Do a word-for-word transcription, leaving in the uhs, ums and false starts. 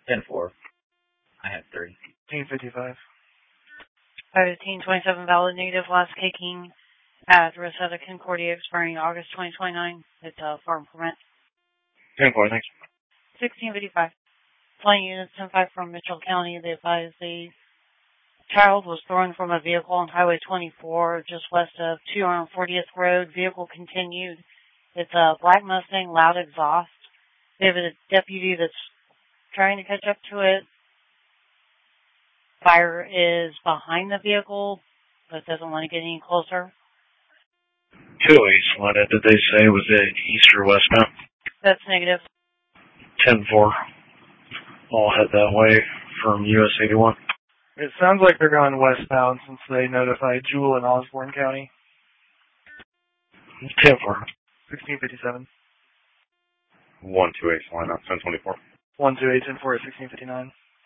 ten four. I have three. fifteen fifty-five. fifteen twenty-seven valid negative last taking at Rosetta Concordia expiring August twenty twenty-nine. It's a farm permit. ten four, thanks. sixteen fifty-five. Flying units ten five from Mitchell County. They advise the child was thrown from a vehicle on Highway twenty-four just west of two hundred fortieth Road. Vehicle continued. It's a black Mustang, loud exhaust. They have a deputy that's trying to catch up to it. Fire is behind the vehicle, but doesn't want to get any closer. two East Lina, did they say was it east or westbound? That's negative. ten four. I'll head that way from U S eighty-one. It sounds like they're going westbound since they notified Jewell in Osborne County. ten four. sixteen fifty-seven. one two eight Lina, ten twenty-four. one two eight ten four at sixteen fifty-nine.